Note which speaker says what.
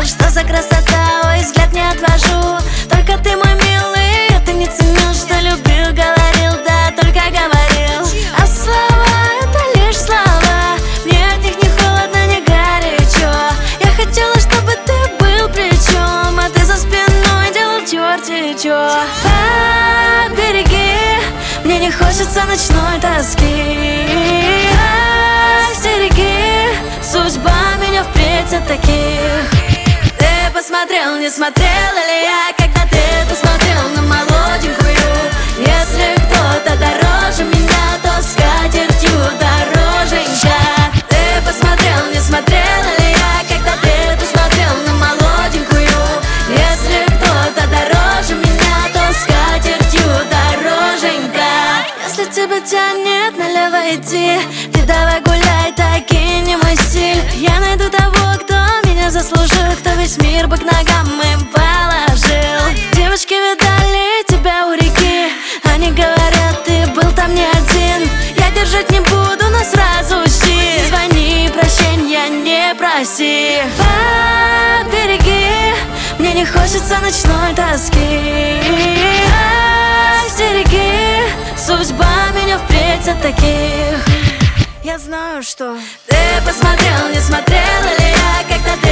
Speaker 1: Что за красота, ой, взгляд не отвожу. Только ты мой милый, а ты не ценил, что любил, говорил, да, только говорил. А слова — это лишь слова, мне от них ни холодно, ни горячо. Я хотела, чтобы ты был причем, а ты за спиной делал черти чё. Побереги, мне не хочется ночной тоски. Остереги, судьба меня впредь от таких. Ты посмотрел, не смотрела ли я, когда ты посмотрел на молоденькую? Если кто-то дороже меня, то скатертью дороженька. Ты посмотрел, не смотрела ли я, когда ты посмотрел на молоденькую? Если кто-то дороже меня, то скатертью дороженька. Если тебя тянет налево идти, ты давай гуляй, таки не мой стиль. Я найду того, кто меня заслужил, кто весь мир бы к ногам им положил. Девочки видали тебя у реки, они говорят, ты был там не один. Я держать не буду, но сразу учти, звони, прощения не проси. Побереги, мне не хочется ночной тоски. Остереги, судьба меня впредь от таких. Я знаю, что ты посмотрел, не смотрела ли я, когда ты